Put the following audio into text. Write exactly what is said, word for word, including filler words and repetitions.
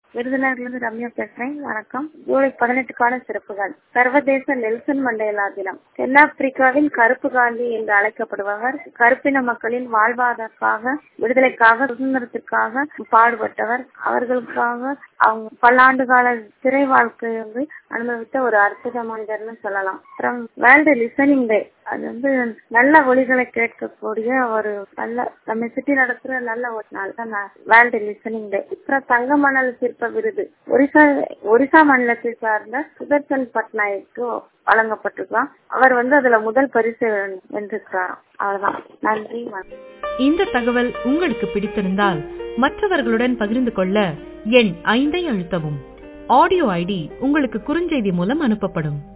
விருதுநகர்லேருந்து ரம்யா பேசுறேன். வணக்கம். ஜூலை பதினெட்டுக்கான சிறப்புகள். சர்வதேச நெல்சன் மண்டேலா தினம். தென்னாப்பிரிக்காவின் கருப்பு காந்தி என்று அழைக்கப்படுபவர். கருப்பின மக்களின் வாழ்வாதாரத்திற்காக, விடுதலைக்காக, சுதந்திரத்திற்காக பாடுபட்டவர். அவர்களுக்காக அவங்க பல ஆண்டு கால சிறை வாழ்க்கை வந்து அனுபவித்த ஒரு அற்புத மனிதர்னு சொல்லலாம். அப்புறம் வேர்ல்டு லிசனிங் டே, அது வந்து நல்ல ஒலிகளை கேட்கக்கூடிய ஒரு நல்ல நம்ம சுற்றி நடத்துற நல்ல ஒரு நாள் தான் வேர்ல்டு லிசனிங் டே. அப்புறம் தங்க மணல் சிற்ப விருது ஒரிசா ஒரிசா மாநிலத்தை சார்ந்த சுதர்சன் பட்நாயக்கு வழங்கப்பட்டிருக்கான். அவர் வந்து அதுல முதல் பரிசு வென்றிருக்கிறார். அவ்வளவுதான். நன்றி. இந்த தகவல் உங்களுக்கு பிடித்திருந்தால் மற்றவர்களுடன் பகிர்ந்து கொள்ள எண் ஐந்தை அழுத்தவும். ஆடியோ ஐடி உங்களுக்கு குறுஞ்செய்தி மூலம் அனுப்பப்படும்.